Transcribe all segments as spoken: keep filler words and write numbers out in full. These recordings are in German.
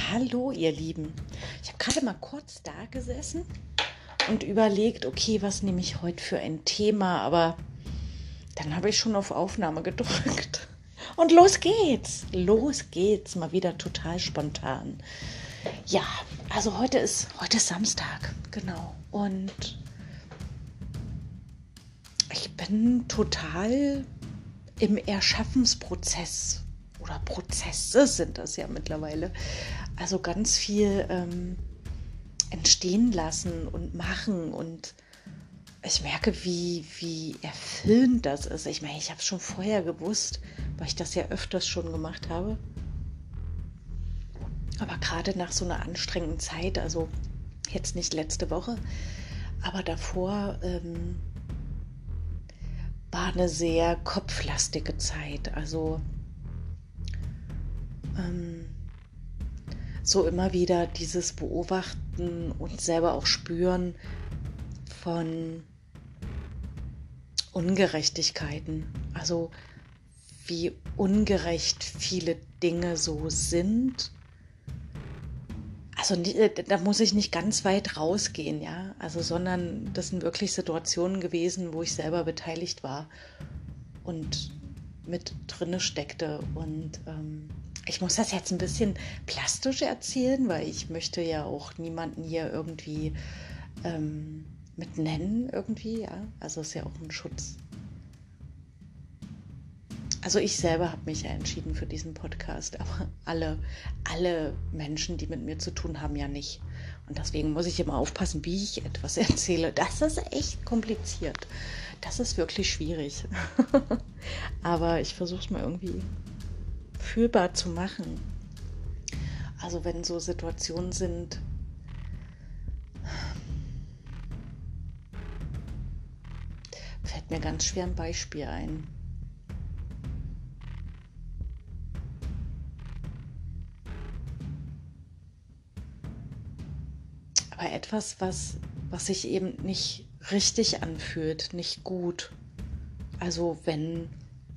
Hallo ihr Lieben, ich habe gerade mal kurz da gesessen und überlegt, okay, was nehme ich heute für ein Thema, aber dann habe ich schon auf Aufnahme gedrückt. Und los geht's, los geht's, mal wieder total spontan. Ja, also heute ist, heute ist Samstag, genau. Und ich bin total im Erschaffensprozess. Oder Prozesse sind das ja mittlerweile. Also ganz viel ähm, entstehen lassen und machen. Und ich merke, wie, wie erfüllend das ist. Ich meine, ich habe es schon vorher gewusst, weil ich das ja öfters schon gemacht habe. Aber gerade nach so einer anstrengenden Zeit, also jetzt nicht letzte Woche, aber davor ähm, war eine sehr kopflastige Zeit. Also ähm, so immer wieder dieses Beobachten und selber auch spüren von Ungerechtigkeiten. Also wie ungerecht viele Dinge so sind. Also da muss ich nicht ganz weit rausgehen, ja. Also sondern das sind wirklich Situationen gewesen, wo ich selber beteiligt war und mit drinne steckte. Und ähm, ich muss das jetzt ein bisschen plastisch erzählen, weil ich möchte ja auch niemanden hier irgendwie ähm, mit nennen irgendwie, ja. Also ist ja auch ein Schutz. Also ich selber habe mich ja entschieden für diesen Podcast, aber alle, alle Menschen, die mit mir zu tun haben, ja nicht. Und deswegen muss ich immer aufpassen, wie ich etwas erzähle. Das ist echt kompliziert. Das ist wirklich schwierig. Aber ich versuche es mal irgendwie fühlbar zu machen. Also wenn so Situationen sind, fällt mir ganz schwer ein Beispiel ein. Aber etwas, was, was sich eben nicht richtig anfühlt, nicht gut. Also wenn,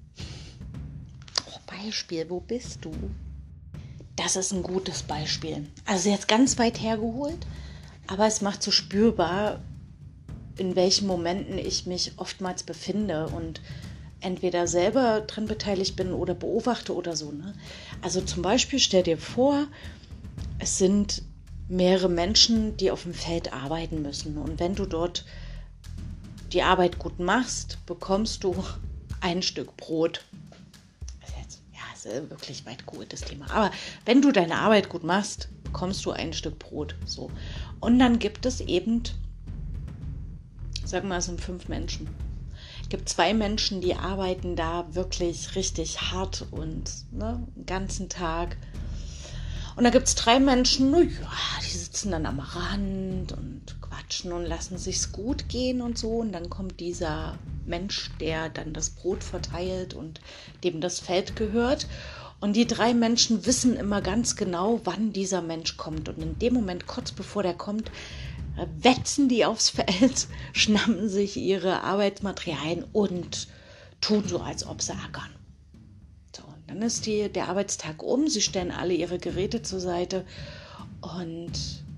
oh Beispiel, wo bist du? Das ist ein gutes Beispiel. Also jetzt ganz weit hergeholt, aber es macht so spürbar, in welchen Momenten ich mich oftmals befinde und entweder selber dran beteiligt bin oder beobachte oder so. Ne? Also zum Beispiel stell dir vor, es sind mehrere Menschen, die auf dem Feld arbeiten müssen. Und wenn du dort die Arbeit gut machst, bekommst du ein Stück Brot. Das ist jetzt, ja, das ist wirklich weit gut, das Thema. Aber wenn du deine Arbeit gut machst, bekommst du ein Stück Brot. So. Und dann gibt es eben, sagen wir mal, es sind fünf Menschen. Es gibt zwei Menschen, die arbeiten da wirklich richtig hart und ne, den ganzen Tag. Und da gibt es drei Menschen, ja, die sitzen dann am Rand und quatschen und lassen sich's gut gehen und so. Und dann kommt dieser Mensch, der dann das Brot verteilt und dem das Feld gehört. Und die drei Menschen wissen immer ganz genau, wann dieser Mensch kommt. Und in dem Moment, kurz bevor der kommt, wetzen die aufs Feld, schnappen sich ihre Arbeitsmaterialien und tun so, als ob sie ackern. Dann ist die, der Arbeitstag um, sie stellen alle ihre Geräte zur Seite und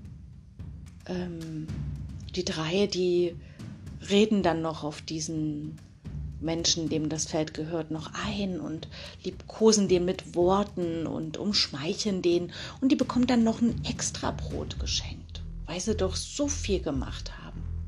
ähm, die drei, die reden dann noch auf diesen Menschen, dem das Feld gehört, noch ein und liebkosen den mit Worten und umschmeicheln den und die bekommen dann noch ein extra Brot geschenkt, weil sie doch so viel gemacht haben.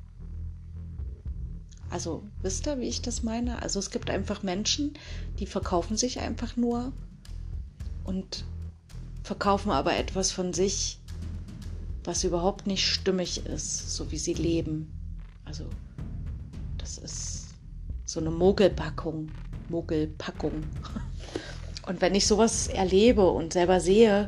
Also, wisst ihr, wie ich das meine? Also es gibt einfach Menschen, die verkaufen sich einfach nur und verkaufen aber etwas von sich, was überhaupt nicht stimmig ist, so wie sie leben. Also das ist so eine Mogelpackung, Mogelpackung. Und wenn ich sowas erlebe und selber sehe,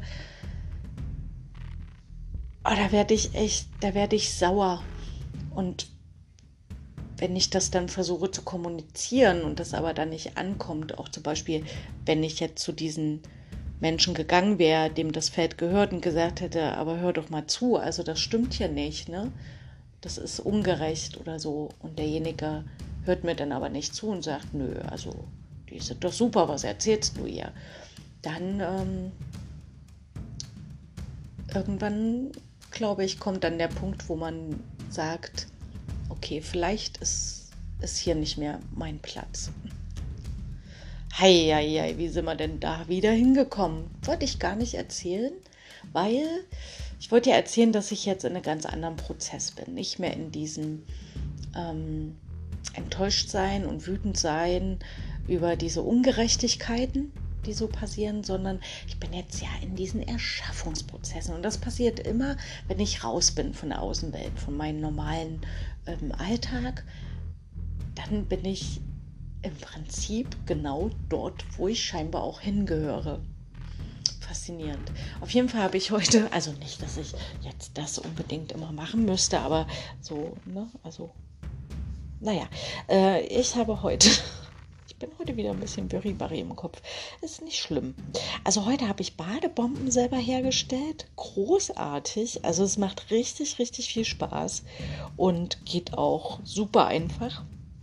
oh, da werde ich echt, da werde ich sauer. Und wenn ich das dann versuche zu kommunizieren und das aber dann nicht ankommt, auch zum Beispiel, wenn ich jetzt zu diesen Menschen gegangen wäre, dem das Feld gehört und gesagt hätte, aber hör doch mal zu, also das stimmt hier nicht, ne? Das ist ungerecht oder so. Und derjenige hört mir dann aber nicht zu und sagt, nö, also die sind doch super, was erzählst du ihr? Dann ähm, irgendwann, glaube ich, kommt dann der Punkt, wo man sagt, okay, vielleicht ist, ist hier nicht mehr mein Platz. Hei, hei, hei, wie sind wir denn da wieder hingekommen? Wollte ich gar nicht erzählen, weil ich wollte ja erzählen, dass ich jetzt in einem ganz anderen Prozess bin. Nicht mehr in diesem ähm, enttäuscht sein und wütend sein über diese Ungerechtigkeiten, die so passieren, sondern ich bin jetzt ja in diesen Erschaffungsprozessen. Und das passiert immer, wenn ich raus bin von der Außenwelt, von meinem normalen ähm, Alltag. Dann bin ich im Prinzip genau dort, wo ich scheinbar auch hingehöre. Faszinierend. Auf jeden Fall habe ich heute, also nicht, dass ich jetzt das unbedingt immer machen müsste, aber so, ne, also, naja, äh, ich habe heute, ich bin heute wieder ein bisschen Biribari im Kopf, ist nicht schlimm. Also heute habe ich Badebomben selber hergestellt, großartig, also es macht richtig, richtig viel Spaß und geht auch super einfach.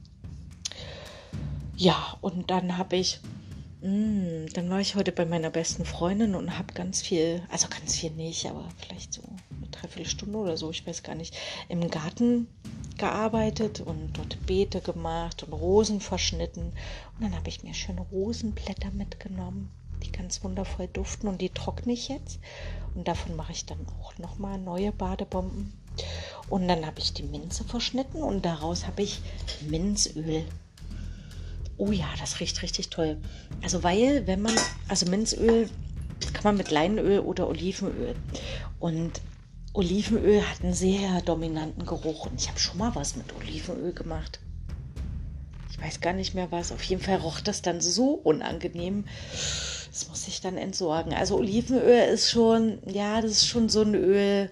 Ja, und dann habe ich, mh, dann war ich heute bei meiner besten Freundin und habe ganz viel, also ganz viel nicht, aber vielleicht so eine Dreiviertelstunde oder so, ich weiß gar nicht, im Garten gearbeitet und dort Beete gemacht und Rosen verschnitten. Und dann habe ich mir schöne Rosenblätter mitgenommen, die ganz wundervoll duften und die trockne ich jetzt. Und davon mache ich dann auch nochmal neue Badebomben. Und dann habe ich die Minze verschnitten und daraus habe ich Minzöl. Oh ja, das riecht richtig toll. Also weil, wenn man, also Minzöl kann man mit Leinöl oder Olivenöl. Und Olivenöl hat einen sehr dominanten Geruch. Und ich habe schon mal was mit Olivenöl gemacht. Ich weiß gar nicht mehr was. Auf jeden Fall roch das dann so unangenehm. Das muss ich dann entsorgen. Also Olivenöl ist schon, ja, das ist schon so ein Öl.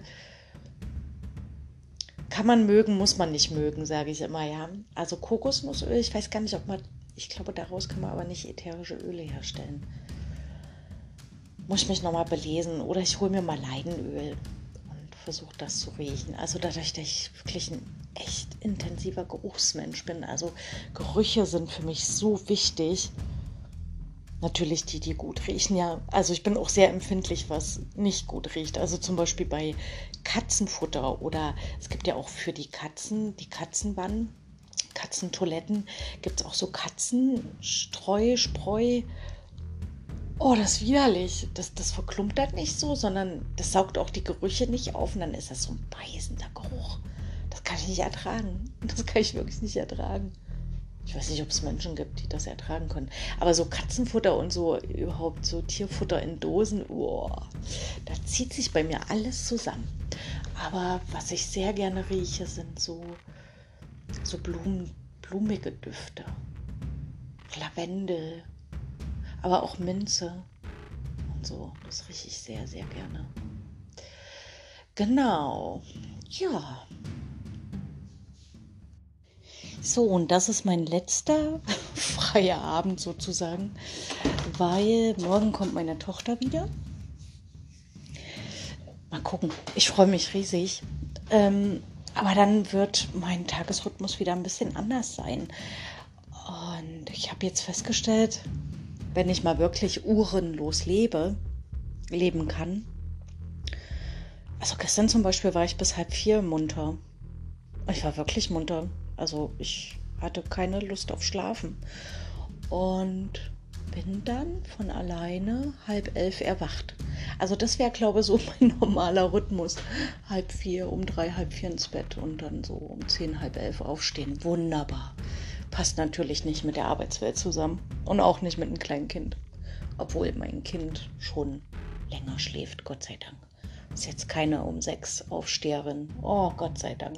Kann man mögen, muss man nicht mögen, sage ich immer, ja. Also Kokosnussöl, ich weiß gar nicht, ob man, ich glaube, daraus kann man aber nicht ätherische Öle herstellen. Muss ich mich nochmal belesen oder ich hole mir mal Leinöl und versuche das zu riechen. Also dadurch, dass ich wirklich ein echt intensiver Geruchsmensch bin, also Gerüche sind für mich so wichtig. Natürlich die, die gut riechen, ja. Also ich bin auch sehr empfindlich, was nicht gut riecht. Also zum Beispiel bei Katzenfutter oder es gibt ja auch für die Katzen, die Katzenwannen, Katzentoiletten, gibt es auch so Katzenstreu, Spreu. Oh, das ist widerlich. Das, das verklumpt das nicht so, sondern das saugt auch die Gerüche nicht auf und dann ist das so ein beißender Geruch. Das kann ich nicht ertragen. Das kann ich wirklich nicht ertragen. Ich weiß nicht, ob es Menschen gibt, die das ertragen können. Aber so Katzenfutter und so überhaupt so Tierfutter in Dosen, oh, da zieht sich bei mir alles zusammen. Aber was ich sehr gerne rieche, sind so, so Blumen, blumige Düfte. Lavendel, aber auch Minze und so. Das rieche ich sehr, sehr gerne. Genau, ja. So, und das ist mein letzter freier Abend sozusagen, weil morgen kommt meine Tochter wieder. Mal gucken, ich freue mich riesig. Ähm, aber dann wird mein Tagesrhythmus wieder ein bisschen anders sein. Und ich habe jetzt festgestellt, wenn ich mal wirklich uhrenlos lebe, leben kann. Also gestern zum Beispiel war ich bis halb vier munter. Ich war wirklich munter. Also ich hatte keine Lust auf Schlafen und bin dann von alleine halb elf erwacht. Also das wäre, glaube ich, so mein normaler Rhythmus. Halb vier, um drei, halb vier ins Bett und dann so um zehn, halb elf aufstehen. Wunderbar. Passt natürlich nicht mit der Arbeitswelt zusammen und auch nicht mit einem kleinen Kind. Obwohl mein Kind schon länger schläft, Gott sei Dank. Ist jetzt keine um sechs Aufsteherin. Oh, Gott sei Dank.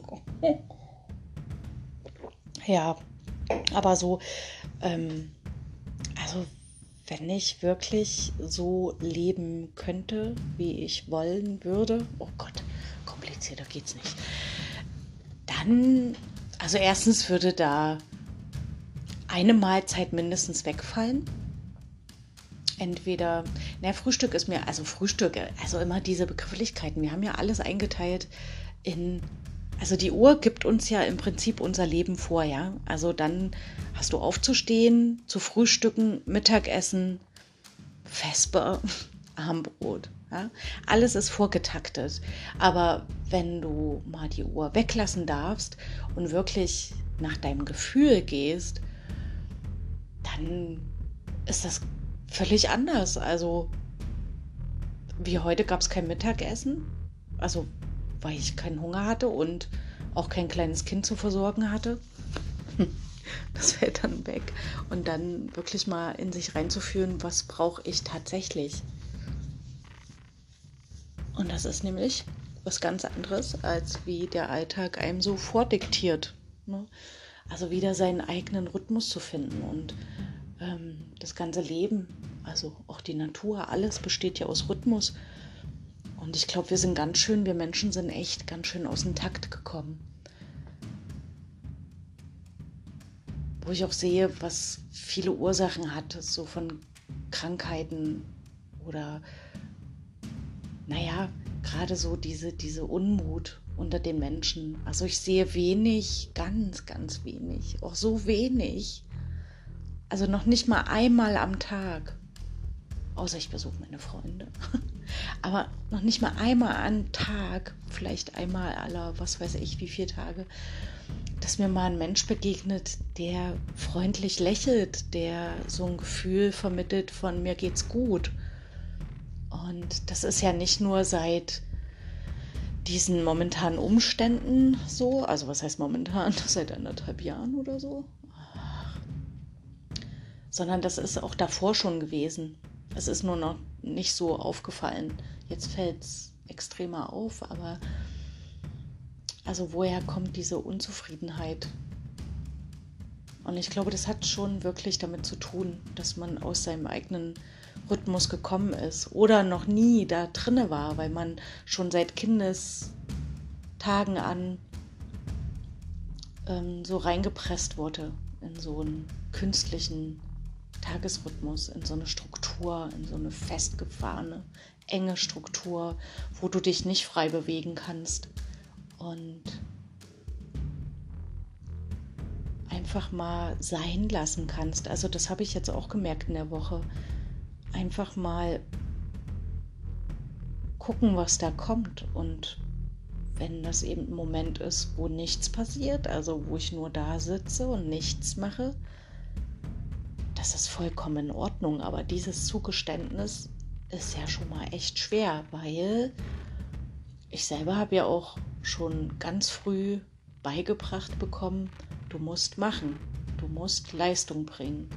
Ja, aber so, ähm, also wenn ich wirklich so leben könnte, wie ich wollen würde, oh Gott, komplizierter geht's nicht, dann, also erstens würde da eine Mahlzeit mindestens wegfallen. Entweder, na, Frühstück ist mir, also Frühstück, also immer diese Begrifflichkeiten, wir haben ja alles eingeteilt in, also die Uhr gibt uns ja im Prinzip unser Leben vor, ja. Also dann hast du aufzustehen, zu frühstücken, Mittagessen, Vesper, Abendbrot. Ja? Alles ist vorgetaktet. Aber wenn du mal die Uhr weglassen darfst und wirklich nach deinem Gefühl gehst, dann ist das völlig anders. Also wie heute gab es kein Mittagessen, also weil ich keinen Hunger hatte und auch kein kleines Kind zu versorgen hatte. Das fällt dann weg. Und dann wirklich mal in sich reinzuführen, was brauche ich tatsächlich. Und das ist nämlich was ganz anderes, als wie der Alltag einem so vordiktiert. Ne? Also wieder seinen eigenen Rhythmus zu finden und ähm, das ganze Leben, also auch die Natur, alles besteht ja aus Rhythmus. Und ich glaube, wir sind ganz schön, wir Menschen sind echt ganz schön aus dem Takt gekommen. Wo ich auch sehe, was viele Ursachen hat, so von Krankheiten oder, naja, gerade so diese, diese Unmut unter den Menschen. Also ich sehe wenig, ganz, ganz wenig, auch so wenig. Also noch nicht mal einmal am Tag, außer ich besuche meine Freunde. Aber noch nicht mal einmal am Tag, vielleicht einmal aller, was weiß ich, wie viele Tage, dass mir mal ein Mensch begegnet, der freundlich lächelt, der so ein Gefühl vermittelt von mir geht's gut. Und das ist ja nicht nur seit diesen momentanen Umständen so, also was heißt momentan, seit anderthalb Jahren oder so, sondern das ist auch davor schon gewesen. Es ist nur noch nicht so aufgefallen. Jetzt fällt es extremer auf, aber also woher kommt diese Unzufriedenheit? Und ich glaube, das hat schon wirklich damit zu tun, dass man aus seinem eigenen Rhythmus gekommen ist oder noch nie da drinne war, weil man schon seit Kindestagen an ähm, so reingepresst wurde in so einen künstlichen Tagesrhythmus, in so eine Struktur, in so eine festgefahrene, enge Struktur, wo du dich nicht frei bewegen kannst und einfach mal sein lassen kannst. Also das habe ich jetzt auch gemerkt in der Woche. Einfach mal gucken, was da kommt. Und wenn das eben ein Moment ist, wo nichts passiert, also wo ich nur da sitze und nichts mache, das ist vollkommen in Ordnung. Aber dieses Zugeständnis ist ja schon mal echt schwer, weil ich selber habe ja auch schon ganz früh beigebracht bekommen, du musst machen, du musst Leistung bringen.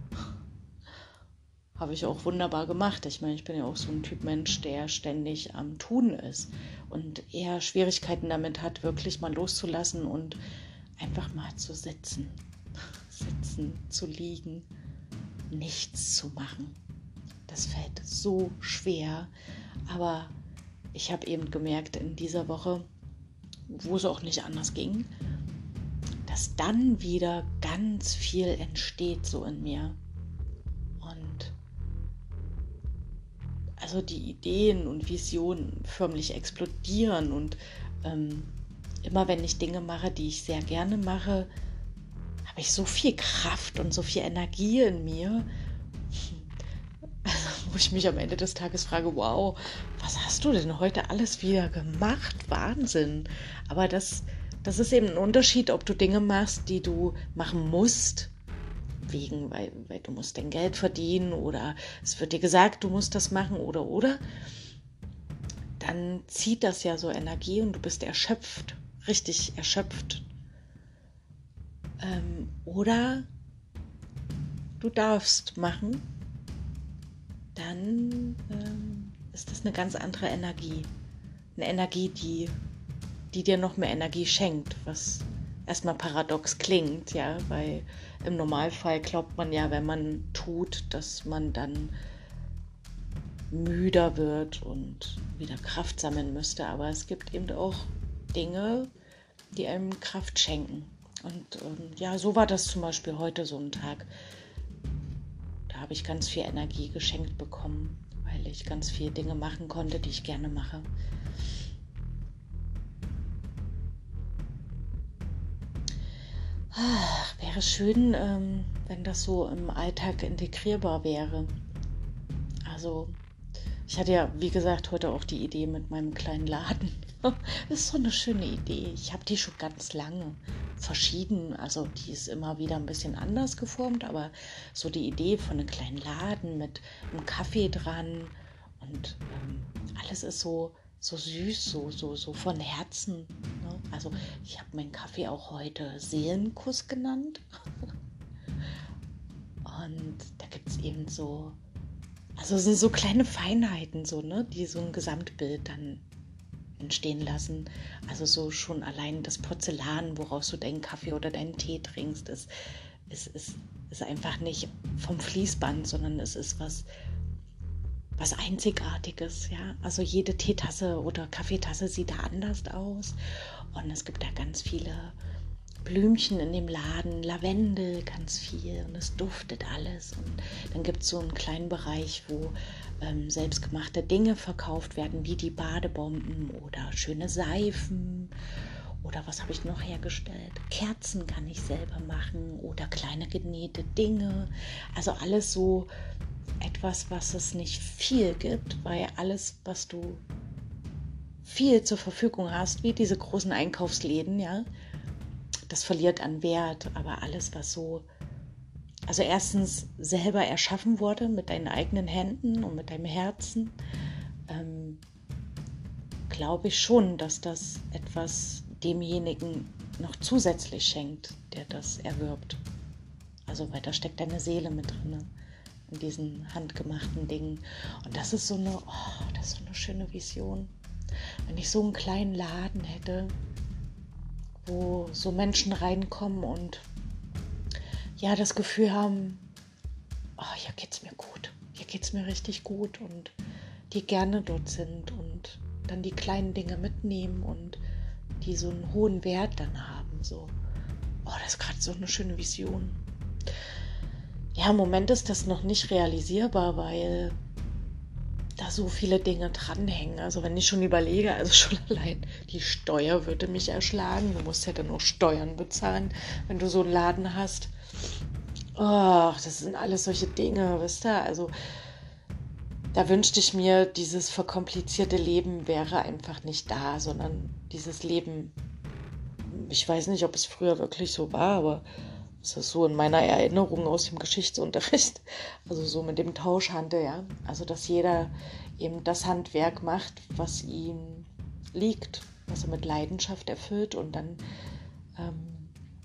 Habe ich auch wunderbar gemacht. Ich meine, ich bin ja auch so ein Typ Mensch, der ständig am Tun ist und eher Schwierigkeiten damit hat, wirklich mal loszulassen und einfach mal zu sitzen, sitzen, zu liegen, nichts zu machen. Das fällt so schwer, aber ich habe eben gemerkt in dieser Woche, wo es auch nicht anders ging, dass dann wieder ganz viel entsteht so in mir. Und also die Ideen und Visionen förmlich explodieren und ähm, immer wenn ich Dinge mache, die ich sehr gerne mache, habe ich so viel Kraft und so viel Energie in mir, also, wo ich mich am Ende des Tages frage, wow, was hast du denn heute alles wieder gemacht? Wahnsinn. Aber das, das ist eben ein Unterschied, ob du Dinge machst, die du machen musst, wegen, weil, weil du musst dein Geld verdienen oder es wird dir gesagt, du musst das machen oder oder, dann zieht das ja so Energie und du bist erschöpft, richtig erschöpft. Ähm, oder du darfst machen, dann ähm, ist das eine ganz andere Energie. Eine Energie, die, die dir noch mehr Energie schenkt, was erstmal paradox klingt, ja, weil im Normalfall glaubt man ja, wenn man tut, dass man dann müder wird und wieder Kraft sammeln müsste. Aber es gibt eben auch Dinge, die einem Kraft schenken. Und ähm, ja, so war das zum Beispiel heute so ein Tag. Da habe ich ganz viel Energie geschenkt bekommen, weil ich ganz viele Dinge machen konnte, die ich gerne mache. Ach, wäre schön, ähm, wenn das so im Alltag integrierbar wäre. Also Ich hatte ja, wie gesagt, heute auch die Idee mit meinem kleinen Laden. Das ist so eine schöne Idee. Ich habe die schon ganz lange. Verschieden, also die ist immer wieder ein bisschen anders geformt, aber so die Idee von einem kleinen Laden mit einem Kaffee dran und ähm, alles ist so, so süß, so, so, so von Herzen. Ne? Also ich habe meinen Kaffee auch heute Seelenkuss genannt. Und da gibt es eben so, also es sind so kleine Feinheiten, so, ne, die so ein Gesamtbild dann entstehen lassen. Also so schon allein das Porzellan, woraus du deinen Kaffee oder deinen Tee trinkst, ist, ist, ist, ist einfach nicht vom Fließband, sondern es ist was, was Einzigartiges, ja. Also jede Teetasse oder Kaffeetasse sieht da anders aus und es gibt da ganz viele Blümchen in dem Laden, Lavendel ganz viel und es duftet alles. Und dann gibt es so einen kleinen Bereich, wo ähm, selbstgemachte Dinge verkauft werden, wie die Badebomben oder schöne Seifen oder was habe ich noch hergestellt? Kerzen kann ich selber machen oder kleine genähte Dinge. Also alles so etwas, was es nicht viel gibt, weil alles, was du viel zur Verfügung hast, wie diese großen Einkaufsläden, ja, das verliert an Wert, aber alles, was so, also erstens selber erschaffen wurde mit deinen eigenen Händen und mit deinem Herzen, ähm, glaube ich schon, dass das etwas demjenigen noch zusätzlich schenkt, der das erwirbt. Also, weil da steckt deine Seele mit drin, in diesen handgemachten Dingen. Und das ist so eine, oh, das ist so eine schöne Vision. Wenn ich so einen kleinen Laden hätte, wo so Menschen reinkommen und ja das Gefühl haben, oh, hier geht's mir gut, hier geht's mir richtig gut und die gerne dort sind und dann die kleinen Dinge mitnehmen und die so einen hohen Wert dann haben. So, oh, das ist gerade so eine schöne Vision. Ja, im Moment ist das noch nicht realisierbar, weil da so viele Dinge dranhängen. Also wenn ich schon überlege, also schon allein die Steuer würde mich erschlagen. Du musst ja dann auch Steuern bezahlen, wenn du so einen Laden hast. Oh, das sind alles solche Dinge, wisst ihr? Also da wünschte ich mir, dieses verkomplizierte Leben wäre einfach nicht da, sondern dieses Leben, ich weiß nicht, ob es früher wirklich so war, aber das ist so in meiner Erinnerung aus dem Geschichtsunterricht, also so mit dem Tauschhandel, ja. Also dass jeder eben das Handwerk macht, was ihm liegt, was er mit Leidenschaft erfüllt und dann ähm,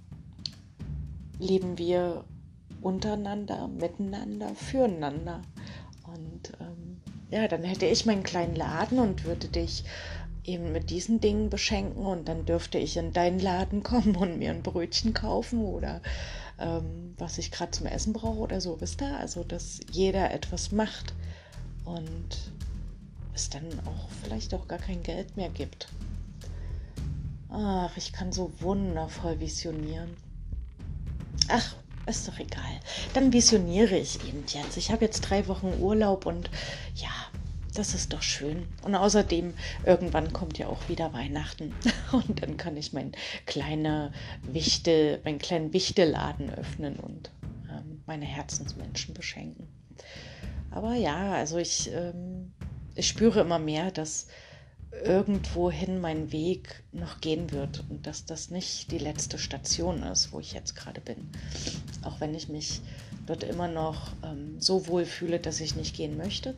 leben wir untereinander, miteinander, füreinander. Und ähm, ja, dann hätte ich meinen kleinen Laden und würde dich eben mit diesen Dingen beschenken und dann dürfte ich in deinen Laden kommen und mir ein Brötchen kaufen oder ähm, was ich gerade zum Essen brauche oder so, wisst ihr? Also, dass jeder etwas macht und es dann auch vielleicht auch gar kein Geld mehr gibt. Ach, ich kann so wundervoll visionieren. Ach, ist doch egal. Dann visioniere ich eben jetzt. Ich habe jetzt drei Wochen Urlaub und ja, das ist doch schön. Und außerdem, irgendwann kommt ja auch wieder Weihnachten. Und dann kann ich mein kleine Wichtel, meinen kleinen Wichteladen öffnen und ähm, meine Herzensmenschen beschenken. Aber ja, also ich, ähm, ich spüre immer mehr, dass irgendwohin mein Weg noch gehen wird und dass das nicht die letzte Station ist, wo ich jetzt gerade bin. Auch wenn ich mich dort immer noch ähm, so wohl fühle, dass ich nicht gehen möchte.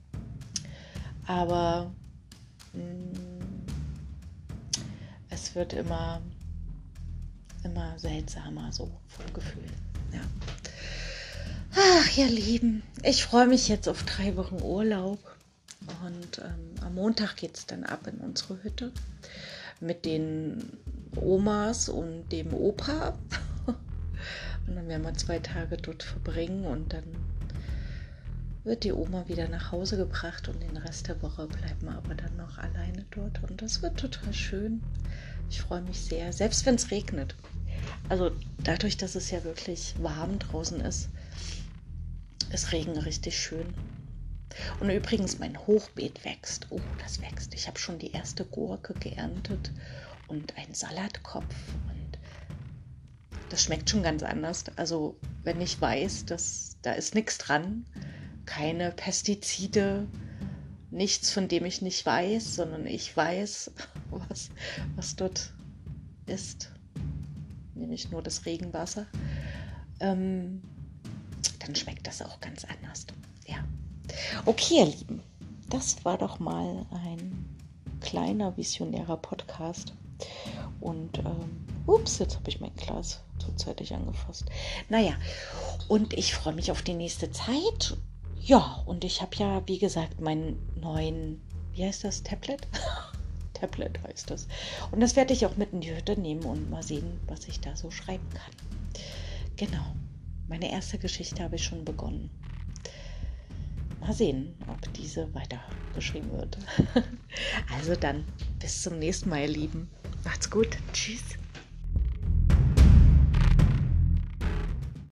Aber mh, es wird immer, immer seltsamer, so vom Gefühl. Ja. Ach, ihr Lieben, ich freue mich jetzt auf drei Wochen Urlaub. Und ähm, am Montag geht es dann ab in unsere Hütte mit den Omas und dem Opa. Und dann werden wir zwei Tage dort verbringen und dann wird die Oma wieder nach Hause gebracht und den Rest der Woche bleiben wir aber dann noch alleine dort. Und das wird total schön. Ich freue mich sehr, selbst wenn es regnet. Also dadurch, dass es ja wirklich warm draußen ist, ist Regen richtig schön. Und übrigens, mein Hochbeet wächst. Oh, das wächst. Ich habe schon die erste Gurke geerntet und einen Salatkopf. Und das schmeckt schon ganz anders. Also, wenn ich weiß, dass da ist nichts dran, keine Pestizide, nichts, von dem ich nicht weiß, sondern ich weiß, was, was dort ist, nämlich nur das Regenwasser, ähm, dann schmeckt das auch ganz anders. Ja. Okay, ihr Lieben, das war doch mal ein kleiner visionärer Podcast. Und ähm, ups, jetzt habe ich mein Glas zuzeitig angefasst. Naja, und ich freue mich auf die nächste Zeit. Ja, und ich habe ja, wie gesagt, meinen neuen, wie heißt das, Tablet? Tablet heißt das. Und das werde ich auch mit in die Hütte nehmen und mal sehen, was ich da so schreiben kann. Genau, meine erste Geschichte habe ich schon begonnen. Mal sehen, ob diese weitergeschrieben wird. Also dann, bis zum nächsten Mal, ihr Lieben. Macht's gut. Tschüss.